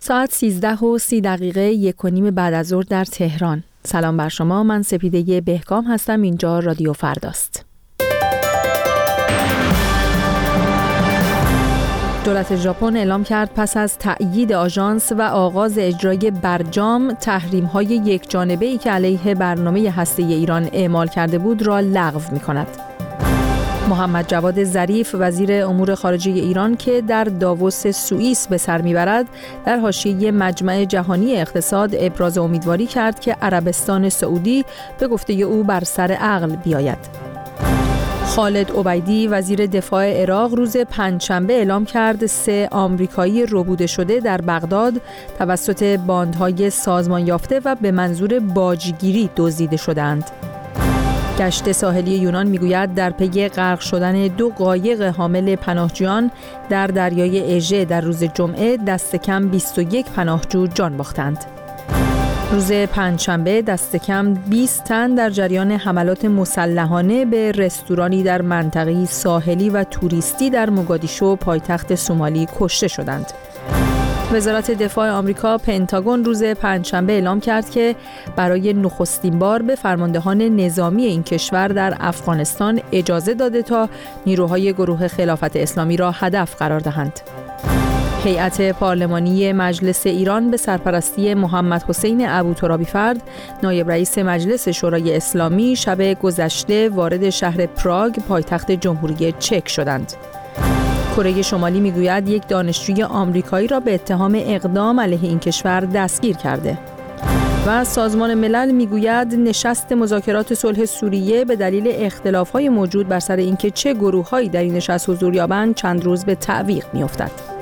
ساعت 13:30 1:30 بعد از ظهر در تهران. سلام بر شما، من سپیده بهکام هستم. اینجا رادیو فرداست. دولت ژاپن اعلام کرد پس از تأیید آژانس و آغاز اجرای برجام، تحریم‌های یکجانبه‌ای که علیه برنامه هسته‌ای ایران اعمال کرده بود را لغو می‌کند. محمد جواد ظریف وزیر امور خارجه ایران که در داووس سوئیس به سر میبرد، در حاشیه مجمع جهانی اقتصاد ابراز امیدواری کرد که عربستان سعودی به گفته او بر سر عقل بیاید. خالد عبیدی وزیر دفاع عراق روز پنجشنبه اعلام کرد 3 آمریکایی ربوده شده در بغداد توسط باندهای سازمان یافته و به منظور باجگیری دزدیده شدند. گشت ساحلی یونان میگوید در پی غرق شدن 2 قایق حامل پناهجویان در دریای اژه در روز جمعه دست کم 21 پناهجو جان باختند. روز پنجشنبه دست کم 20 تن در جریان حملات مسلحانه به رستورانی در منطقه ساحلی و توریستی در موگادیشو پایتخت سومالی کشته شدند. وزارت دفاع آمریکا پنتاگون روز پنجشنبه اعلام کرد که برای نخستین بار به فرماندهان نظامی این کشور در افغانستان اجازه داده تا نیروهای گروه خلافت اسلامی را هدف قرار دهند. هیئت پارلمانی مجلس ایران به سرپرستی محمد حسین ابوترابی‌فرد، نایب رئیس مجلس شورای اسلامی، شب گذشته وارد شهر پراگ پایتخت جمهوری چک شدند. کره شمالی میگوید یک دانشجوی آمریکایی را به اتهام اقدام علیه این کشور دستگیر کرده. و سازمان ملل میگوید نشست مذاکرات صلح سوریه به دلیل اختلاف‌های موجود بر سر اینکه چه گروه‌هایی در این نشست حضور یابند چند روز به تعویق می‌افتد.